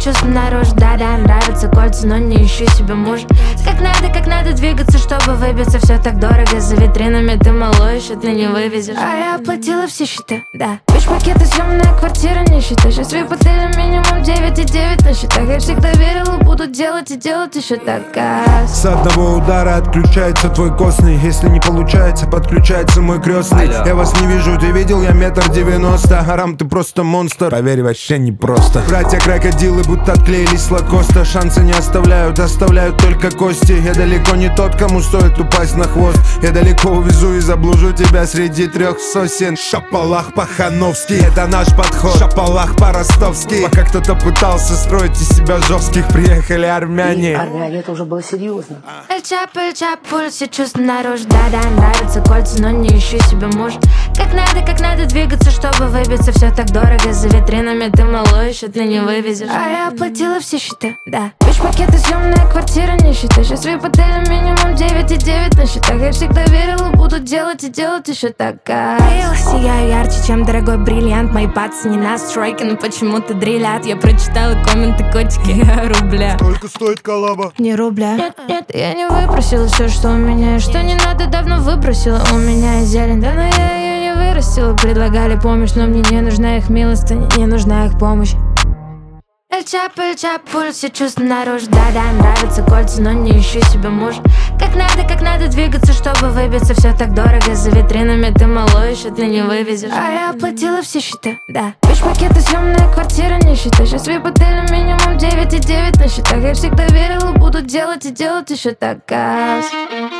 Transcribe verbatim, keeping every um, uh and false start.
чувства наружу. Да-да, нравятся кольца, но не ищу себе мужа. Как надо, как надо двигаться, чтобы выбиться. Все так дорого, за витринами ты малой, еще ты не вывезешь. А я оплатила все счета, да. Вещь-пакеты, съемная квартира, не считай. Сейчас в отеле минимум девять и девять на счетах. Я всегда верила, буду делать и делать еще так. А... С одного удара отключается твой костный. Если не получается, подключается мой крестный. Алло. Я вас не вижу, ты видел, я метр девяносто. Арам, ты просто монстр, поверь, вообще не просто. Братья крокодилы будто отклеились с лакоста. Шансы не оставляют, оставляют только кости. Я далеко не тот, кому стоит упасть на хвост. Я далеко увезу и заблужу тебя среди трех сосен. Шапалах по-хановски, это наш подход. Шапалах по-ростовски. Пока кто-то пытался строить из себя жестких, приехали армяне. И армяне, это уже было серьезно. Эль-Чапо, Эль-Чапо, все чувства наружу. Да-да, нравятся кольца, но не ищу себе мужа. Как надо, как надо двигаться, чтобы выбиться. Все так дорого, за витринами ты малой, еще ты не вывезешь. А я оплатила все счета, да. Вещь-пакеты, съемная квартира, не считай. Сейчас в отеле минимум девять и девять на счетах. Я всегда верила, буду делать и делать еще так. А... Я сияю ярче, чем дорогой бриллиант. Мои пацы не настройки, но почему-то дрелят. Я прочитала комменты, котики, рубля. Только стоит коллаба. Не рубля. Нет, нет, я не выпросила все, что у меня. Что не надо, давно выбросила. У меня зелень, да, но я ее не вырастила. Предлагали помощь, но мне не нужна их милостыня, не нужна их помощь. Эль-Чапо, Эль-Чапо, все чувства наружу. Да-да, нравятся кольца, но не ищу себе мужа. Как надо, как надо двигаться, чтобы выбиться. Все так дорого, за витринами ты малой, еще ты не вывезешь. А я оплатила все счета, да. Вещь-пакеты, съемная квартира, не считай. Сейчас в отеле минимум девять и девять на счетах. Я всегда верила, буду делать и делать еще так. А...